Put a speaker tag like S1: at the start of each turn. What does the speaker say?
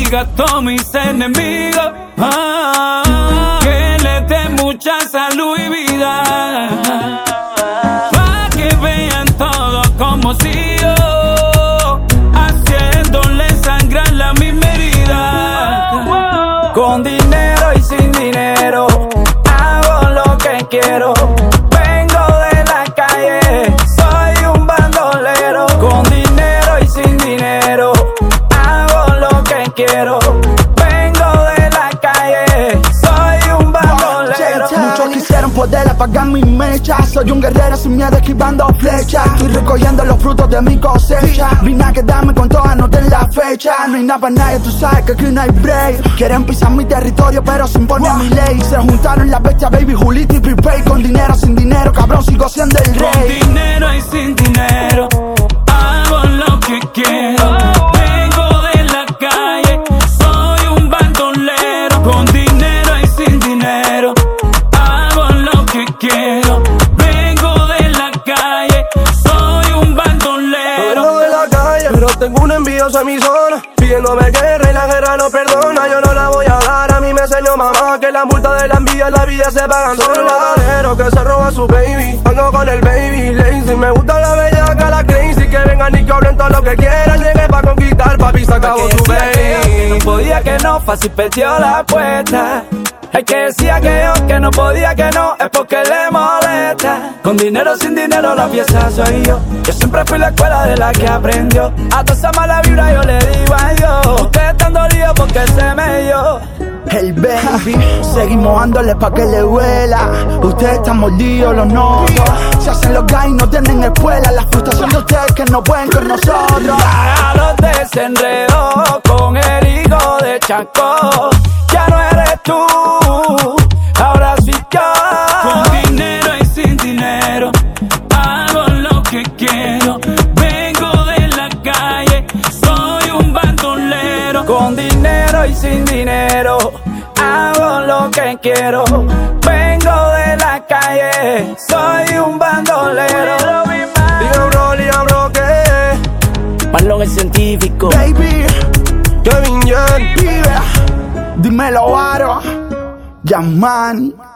S1: diga a todos mis enemigos que les dé mucha salud y vida, pa' que vean todo como sigo, haciéndole sangrar la misma herida. Con dinero y sin dinero hago lo que quiero. Vengo de la calle, soy un bandolero. Con dinero y sin dinero hago lo que quiero. Vengo de la calle, soy un bandolero.
S2: Muchos quisieron poder apagar mi mecha. Soy un guerrero sin miedo esquivando flechas. Estoy recogiendo los frutos de mi cosecha. Vine a quedarme con todas, no ten la fecha. No hay nada para nadie, tú sabes que aquí no hay break. Quieren pisar mi territorio pero sin poner mi ley. Se juntaron las bestias, baby, Julito y Prepay. Con dinero, sin dinero, cabrón, sigo siendo el rey.
S1: Con dinero y sin dinero hago lo que quiero. Vengo de la calle, soy un bandolero. Con dinero y sin dinero hago lo que quiero. Vengo de la calle, soy un bandolero.
S3: Vengo de la calle, pero tengo un envidioso en mi zona, pidiéndome guerra y la guerra no perdona. Yo no la voy a dar, a mí me enseñó mamá que la multa de la envidia, la vida se pagan sola. Soy un ladrero que se roba a su baby, ando con el baby lazy. Me gusta la bellaca, la crazy, que vengan y que hablen todo lo que quieran. Llegué pa' conquistar, papi, se acabó su baby.
S1: Que no podía que no, fácil perdió la apuesta. El que decía que no podía que no, es porque le molesta. Con dinero sin dinero la pieza soy yo. Yo siempre fui la escuela de la que aprendió. A toda esa mala vibra yo le digo adiós. Ustedes están dolidos porque se me dio.
S2: Hey baby, seguimos dándole pa' que le huela. Ustedes están mordidos, los notos. Se hacen los guys, no tienen escuela. La frustración de ustedes que no pueden con nosotros.
S1: A los desenredos con el hijo de Chaco. Ya no eres tú, ahora soy yo. Con dinero y sin dinero hago lo que quiero. Vengo de la calle, soy un bandolero. Con dinero y sin dinero hago lo que quiero. Vengo de la calle, soy un bandolero.
S3: Diga bro, ¿qué?
S1: Marlon el científico.
S2: Baby,
S3: Kevin Jan,
S2: pibe, dímelo, Aro, Yamani.